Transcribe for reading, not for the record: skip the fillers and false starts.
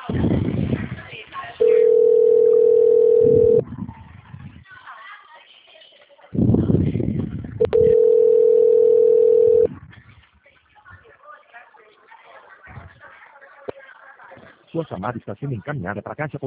Sua chamada está sendo encaminhada para a caixa